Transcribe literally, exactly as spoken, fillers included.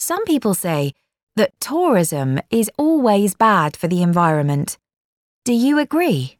Some people say that tourism is always bad for the environment. Do you agree?